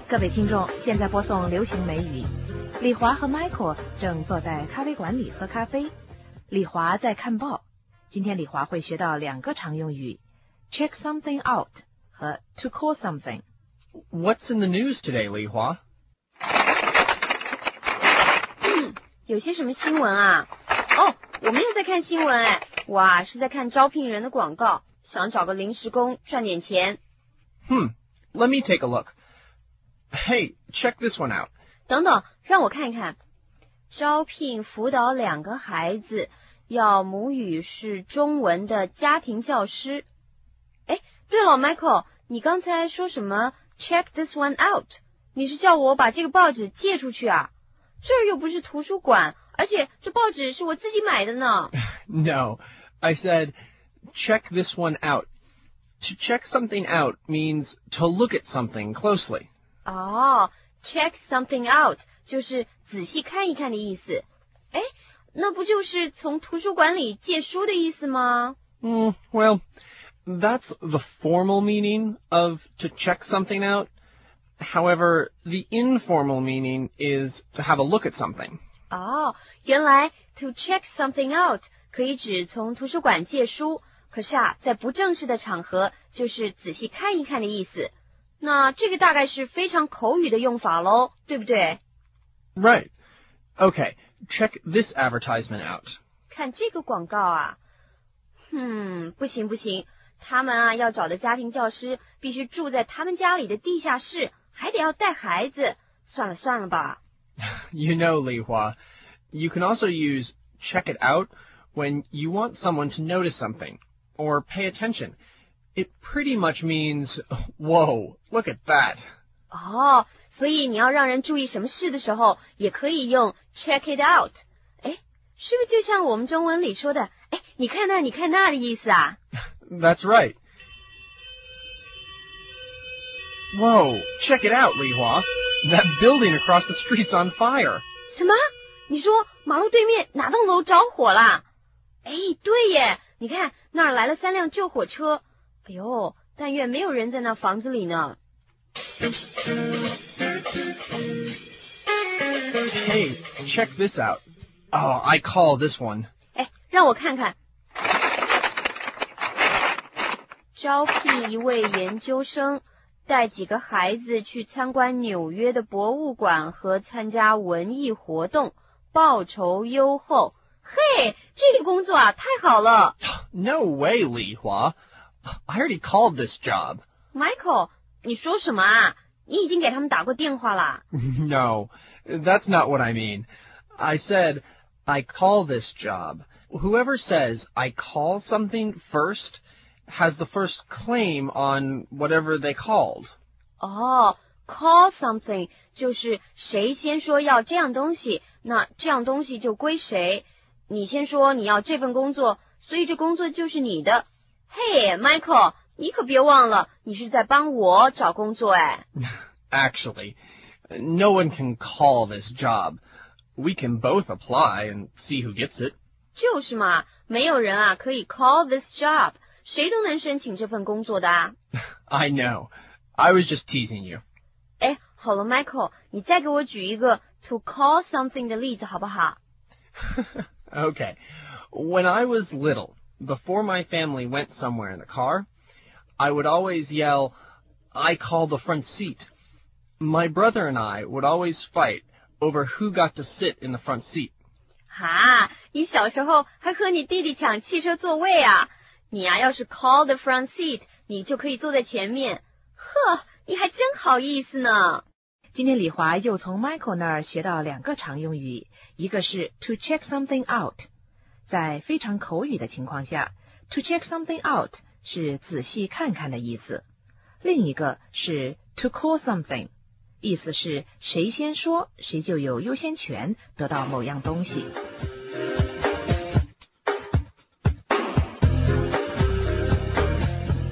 各位听众，现在播送流行美语。李华和 Michael 正坐在咖啡馆里喝咖啡，李华在看报。今天李华会学到2个常用语 ：check something out 和 to call something。 What's in the news today, 李华？ 有些什么新闻啊？哦，我没有在看新闻哎，我是在看招聘人的广告，想找个临时工赚点钱。 Let me take a look. Hey, check this one out. 等等，让我看一看。招聘辅导2个孩子，要母语是中文的家庭教师。哎，对了 ，Michael， 你刚才说什么 ？Check this one out？ 你是叫我把这个报纸借出去啊？这儿又不是图书馆，而且这报纸是我自己买的呢。 No, I said check this one out. To check something out means to look at something closely. 哦 ，check something out 就是仔细看一看的意思。哎，那不就是从图书馆里借书的意思吗 ？Well, that's the formal meaning of to check something out. However, the informal meaning is to have a look at something. 哦，原来 to check something out 可以指从图书馆借书，可是啊，在不正式的场合就是仔细看一看的意思。那这个大概是非常口语的用法咯，对不对？ Right. Okay, check this advertisement out. 看这个广告啊，不行不行，他们啊要找的家庭教师必须住在他们家里的地下室，还得要带孩子。算了算了吧。 You know, Li Hua, you can also use check it out when you want someone to notice something or pay attention. It pretty much means, whoa, look at that. 哦，所以你要让人注意什么事的时候，也可以用 check it out。哎，是不是就像我们中文里说的，哎，你看那，你看那的意思啊？ That's right. Whoa, check it out, Li Hua. That building across the street's on fire. 什么？你说马路对面哪栋楼着火啦？哎，对耶，你看那儿来了3辆救火车。哎呦，但愿没有人在那房子里呢。 Hey, check this out. Oh, I call this one. 哎，让我看看。招聘一位研究生，带几个孩子去参观纽约的博物馆和参加文艺活动，报酬优厚。嘿，这个工作啊，太好了。 No way, Li Hua. I already called this job. Michael, 你说什么啊？你已经给他们打过电话啦。 No, that's not what I mean. I said I call this job. Whoever says I call something first has the first claim on whatever they called. 哦，call something 就是谁先说要这样东西，那这样东西就归谁。你先说你要这份工作，所以这工作就是你的。嘿 ，Michael， 你可别忘了，你是在帮我找工作哎。 Actually, no one can call this job. We can both apply and see who gets it. 就是嘛，没有人啊可以 call this job， 谁都能申请这份工作的啊。 I know. I was just teasing you. 哎，好了 ，Michael， 你再给我举一个 to call something 的例子好不好？ Okay. When I was little, before my family went somewhere in the car, I would always yell, I call the front seat. My brother and I would always fight over who got to sit in the front seat. 哈，你小时候还和你弟弟抢汽车座位啊？你啊，要是 call the front seat， 你就可以坐在前面。呵，你还真好意思呢。 今天李华又从 Michael 那儿学到2个常用语，一个是 to check something out， 在非常口语的情况下 to check something out 是仔细看看的意思，另一个是 to call something， 意思是谁先说谁就有优先权得到某样东西。